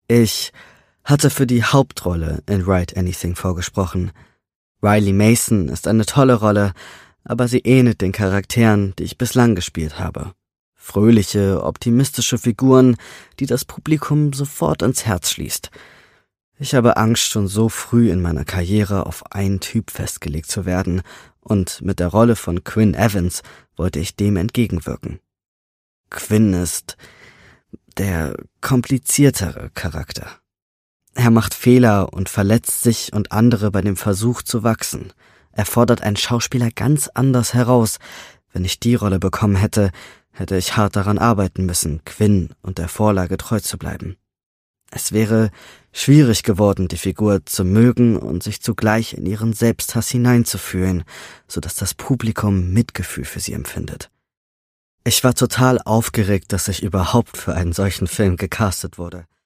Ich hatte für die Hauptrolle in Write Anything vorgesprochen. Riley Mason ist eine tolle Rolle, aber sie ähnelt den Charakteren, die ich bislang gespielt habe. Fröhliche, optimistische Figuren, die das Publikum sofort ins Herz schließt. Ich habe Angst, schon so früh in meiner Karriere auf einen Typ festgelegt zu werden, und mit der Rolle von Quinn Evans wollte ich dem entgegenwirken. Quinn ist der kompliziertere Charakter. Er macht Fehler und verletzt sich und andere bei dem Versuch zu wachsen. Er fordert einen Schauspieler ganz anders heraus. Wenn ich die Rolle bekommen hätte, hätte ich hart daran arbeiten müssen, Quinn und der Vorlage treu zu bleiben. Es wäre schwierig geworden, die Figur zu mögen und sich zugleich in ihren Selbsthass hineinzufühlen, sodass das Publikum Mitgefühl für sie empfindet. Ich war total aufgeregt, dass ich überhaupt für einen solchen Film gecastet wurde.